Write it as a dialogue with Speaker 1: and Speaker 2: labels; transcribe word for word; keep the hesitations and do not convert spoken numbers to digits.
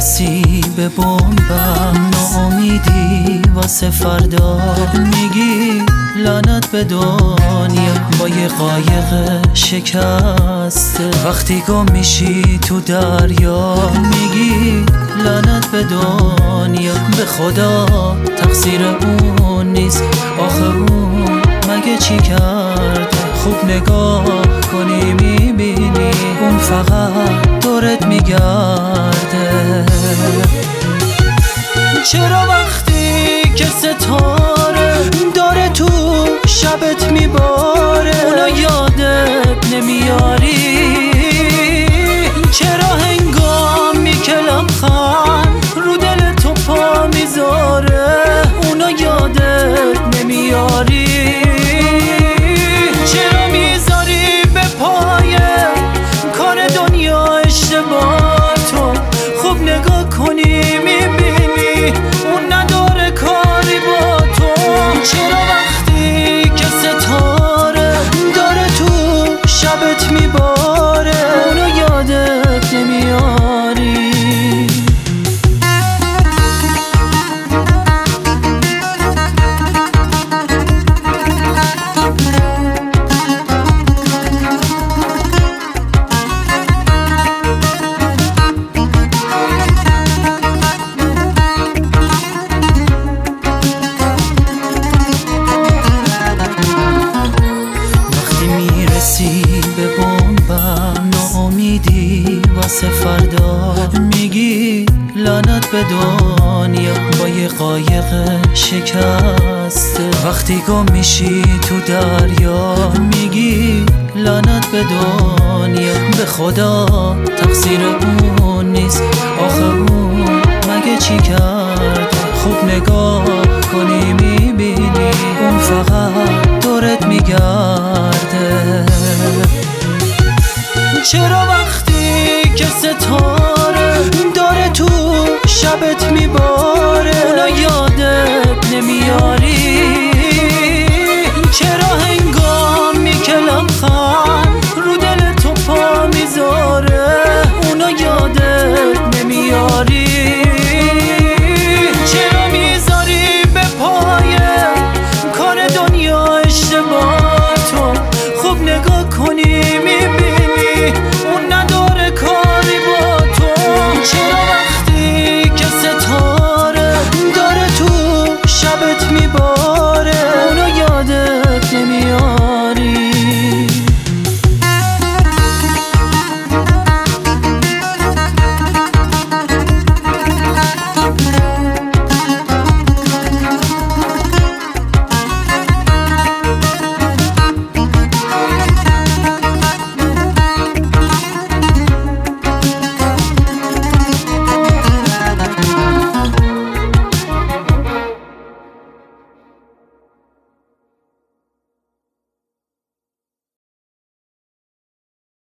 Speaker 1: میرسی به بومبم، ناامیدی واسه فردا، میگی لعنت به دنیا با یه قایق شکسته. وقتی گم میشی تو دریا، میگی لعنت به دنیا. به خدا تقصیر اون نیست، آخه اون مگه چی کرده؟ خوب نگاه کنی میبینی اون فقط دورت میگرده. چرا وقتی که ستاره داره تو شبت میباره اونو یادت نمیاری؟ چرا هنگامی که لبخند رو دل تو پا میذاره اونو یادت نمیاری؟ چرا میذاری به پای کار دنیا اشتباه تو؟ خوب نگاه کنی میبینی اون نداره کاری با تو. چرا وقتی که ستاره داره تو شبت میباره اونو یادت نمیاری؟ به بومبم، ناامیدی واسه فردا، میگی لعنت به دنیا با یه قایق شکسته. وقتی گم میشی تو دریا، میگی لعنت به دنیا. به خدا تقصیر اون نیست،